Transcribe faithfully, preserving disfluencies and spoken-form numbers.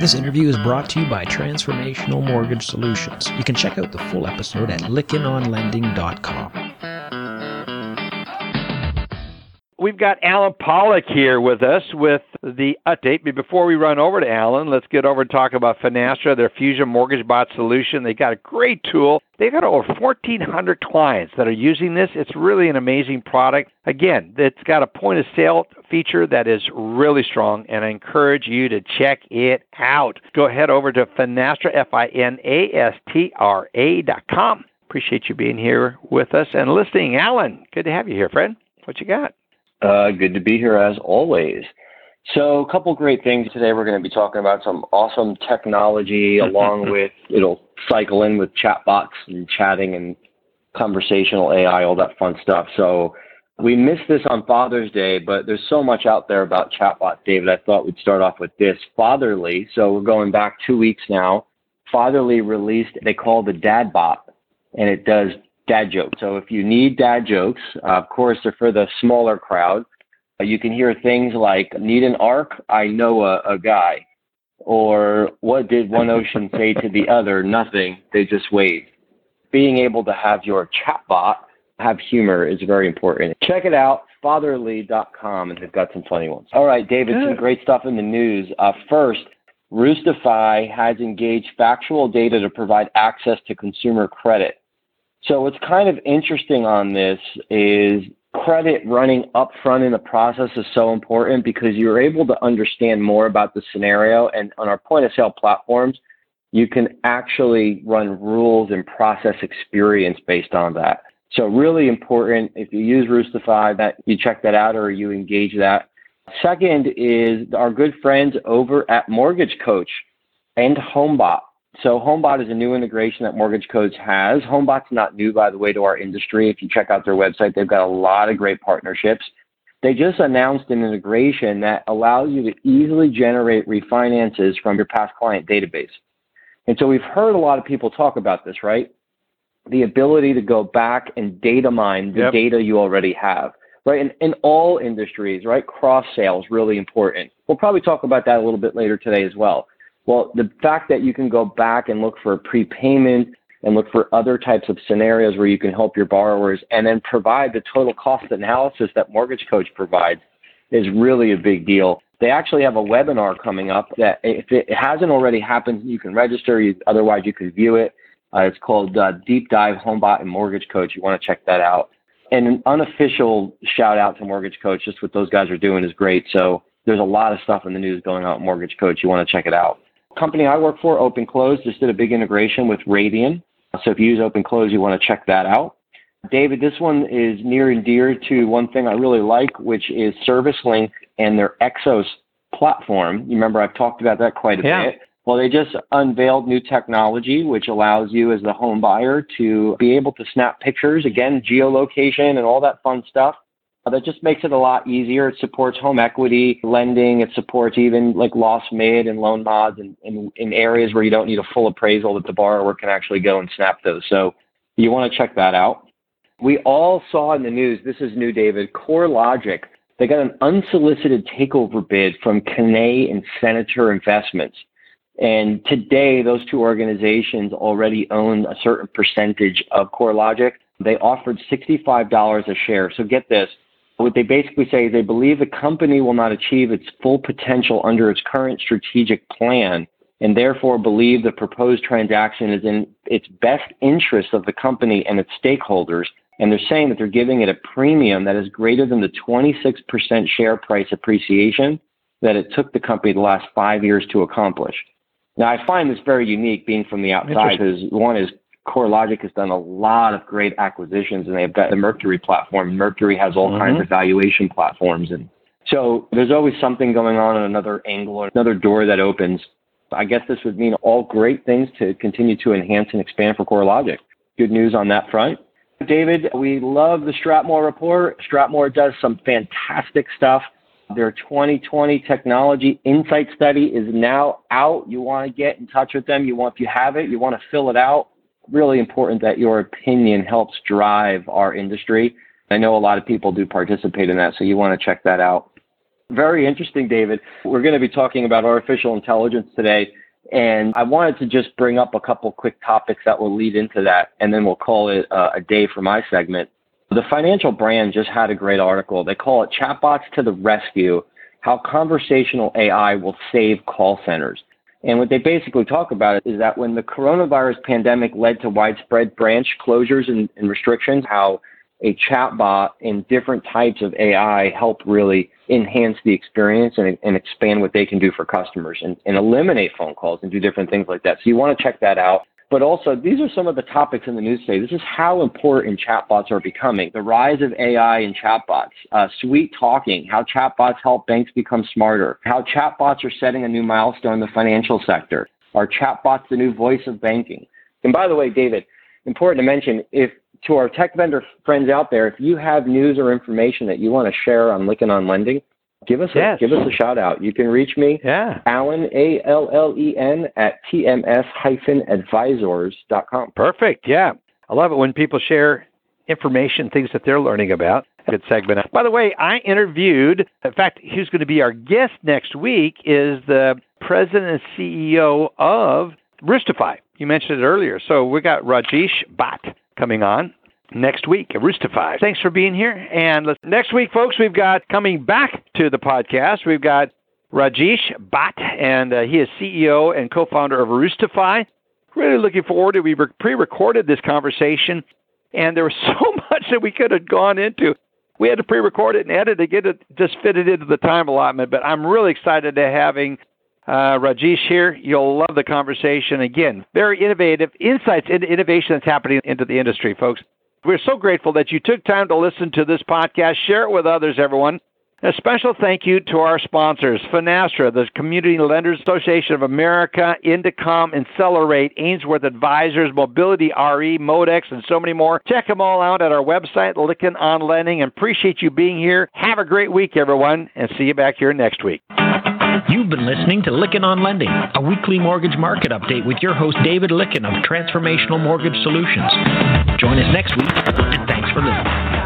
This interview is brought to you by Transformational Mortgage Solutions. You can check out the full episode at lykken on lending dot com. We've got Alan Pollock here with us with the update. But before we run over to Alan, let's get over and talk about Finastra, their Fusion Mortgage Bot solution. They got a great tool. They've got over fourteen hundred clients that are using this. It's really an amazing product. Again, it's got a point-of-sale feature that is really strong, and I encourage you to check it out. Go ahead over to Finastra, F I N A S T R A dot com. Appreciate you being here with us and listening. Alan, good to have you here, friend. What you got? Uh, good to be here as always. So a couple great things today. We're going to be talking about some awesome technology along with, it'll cycle in with chatbots and chatting and conversational A I, all that fun stuff. So we missed this on Father's Day, but there's so much out there about chatbots, David. I thought we'd start off with this. Fatherly, so we're going back two weeks now. Fatherly released, they call the Dad Bot, and it does dad jokes. So if you need dad jokes, uh, of course, they're for the smaller crowd. Uh, you can hear things like, need an arc? I know a, a guy. Or what did one ocean say to the other? Nothing. They just waved. Being able to have your chatbot have humor is very important. Check it out, fatherly dot com, and they've got some funny ones. All right, David, some great stuff in the news. Uh, first, Roostify has engaged factual data to provide access to consumer credit. So what's kind of interesting on this is credit running up front in the process is so important because you're able to understand more about the scenario. And on our point of sale platforms, you can actually run rules and process experience based on that. So really important if you use Roostify that you check that out or you engage that. Second is our good friends over at Mortgage Coach and HomeBot. So HomeBot is a new integration that Mortgage Coach has. HomeBot's not new, by the way, to our industry. If you check out their website, they've got a lot of great partnerships. They just announced an integration that allows you to easily generate refinances from your past client database. And so we've heard a lot of people talk about this, right? The ability to go back and data mine the Yep. data you already have, right? In, in all industries, right? Cross sales, really important. We'll probably talk about that a little bit later today as well. Well, the fact that you can go back and look for prepayment and look for other types of scenarios where you can help your borrowers and then provide the total cost analysis that Mortgage Coach provides is really a big deal. They actually have a webinar coming up that if it hasn't already happened, you can register. You, otherwise, you can view it. Uh, it's called uh, Deep Dive HomeBot and Mortgage Coach. You want to check that out. And an unofficial shout out to Mortgage Coach, just what those guys are doing is great. So there's a lot of stuff in the news going on at Mortgage Coach. You want to check it out. Company I work for, OpenClose, just did a big integration with Radian. So if you use OpenClose, you want to check that out. David, this one is near and dear to one thing I really like, which is ServiceLink and their Exos platform. You remember I've talked about that quite a Yeah. bit. Well, they just unveiled new technology, which allows you as the home buyer to be able to snap pictures, again, geolocation and all that fun stuff. That just makes it a lot easier. It supports home equity lending. It supports even like loss mid and loan mods and in, in areas where you don't need a full appraisal that the borrower can actually go and snap those. So you want to check that out. We all saw in the news, this is new, David, CoreLogic. They got an unsolicited takeover bid from Cannae and Senator Investments. And today, those two organizations already own a certain percentage of CoreLogic. They offered sixty-five dollars a share. So get this. What they basically say is they believe the company will not achieve its full potential under its current strategic plan and therefore believe the proposed transaction is in its best interest of the company and its stakeholders. And they're saying that they're giving it a premium that is greater than the twenty-six percent share price appreciation that it took the company the last five years to accomplish. Now, I find this very unique being from the outside because one is CoreLogic has done a lot of great acquisitions, and they've got the Mercury platform. Mercury has all mm-hmm. kinds of valuation platforms. And so there's always something going on in another angle or another door that opens. I guess this would mean all great things to continue to enhance and expand for CoreLogic. Good news on that front. David, we love the Strathmore Report. Strathmore does some fantastic stuff. Their twenty twenty Technology Insight Study is now out. You want to get in touch with them. You want, if you have it, you want to fill it out. Really important that your opinion helps drive our industry. I know a lot of people do participate in that, so you want to check that out. Very interesting, David. We're going to be talking about artificial intelligence today, and I wanted to just bring up a couple quick topics that will lead into that, and then we'll call it uh, a day for my segment. The Financial Brand just had a great article. They call it Chatbots to the Rescue, How Conversational A I Will Save Call Centers. And what they basically talk about is that when the coronavirus pandemic led to widespread branch closures and, and restrictions, how a chatbot and different types of A I help really enhance the experience and, and expand what they can do for customers and, and eliminate phone calls and do different things like that. So you want to check that out. But also, these are some of the topics in the news today. This is how important chatbots are becoming. The rise of A I in chatbots, uh, sweet talking, how chatbots help banks become smarter, how chatbots are setting a new milestone in the financial sector. Are chatbots the new voice of banking? And by the way, David, important to mention, if to our tech vendor friends out there, if you have news or information that you want to share on Lykken on Lending, give us a, yes. give us a shout out. You can reach me, yeah. Allen, A L L E N, at T M S advisors dot com. Perfect, yeah. I love it when people share information, things that they're learning about. Good segment. By the way, I interviewed, in fact, who's going to be our guest next week is the president and C E O of Roostify. You mentioned it earlier. So we got Rajesh Bhatt coming on next week at Roostify. Thanks for being here. And let's, next week, folks, we've got coming back to the podcast, we've got Rajesh Bhatt, and uh, he is C E O and co-founder of Roostify. Really looking forward to it. We pre-recorded this conversation, and there was so much that we could have gone into. We had to pre-record it and edit to get it, just fit it into the time allotment. But I'm really excited to having uh, Rajesh here. You'll love the conversation. Again, very innovative insights into innovation that's happening into the industry, folks. We're so grateful that you took time to listen to this podcast. Share it with others, everyone. A special thank you to our sponsors, Finastra, the Community Lenders Association of America, Indicom, Accelerate, Ainsworth Advisors, Mobility R E, Modex, and so many more. Check them all out at our website, Lykken on Lending, and appreciate you being here. Have a great week, everyone, and see you back here next week. You've been listening to Lykken on Lending, a weekly mortgage market update with your host, David Lykken of Transformational Mortgage Solutions. Join us next week, and thanks for listening.